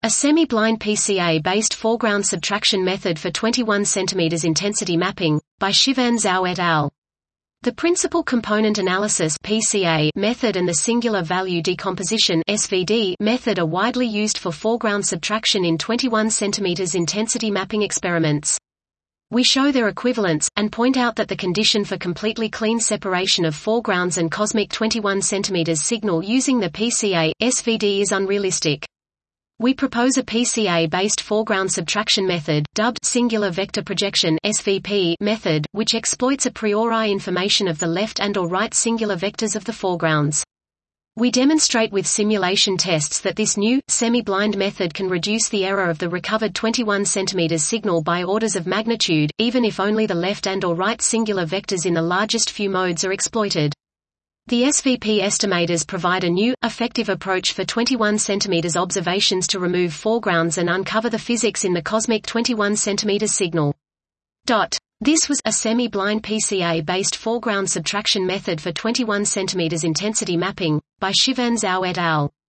A semi-blind PCA-based foreground subtraction method for 21 cm intensity mapping, by Shivan Zhao et al. The principal component analysis (PCA) method and the singular value decomposition (SVD) method are widely used for foreground subtraction in 21 cm intensity mapping experiments. We show their equivalence, and point out that the condition for completely clean separation of foregrounds and cosmic 21 cm signal using the PCA, SVD is unrealistic. We propose a PCA-based foreground subtraction method, dubbed singular vector projection (SVP) method, which exploits a priori information of the left and or right singular vectors of the foregrounds. We demonstrate with simulation tests that this new, semi-blind method can reduce the error of the recovered 21 cm signal by orders of magnitude, even if only the left and or right singular vectors in the largest few modes are exploited. The SVP estimators provide a new, effective approach for 21 cm observations to remove foregrounds and uncover the physics in the cosmic 21 cm signal. This was a semi-blind PCA-based foreground subtraction method for 21 cm intensity mapping, by Shivan Zhao et al.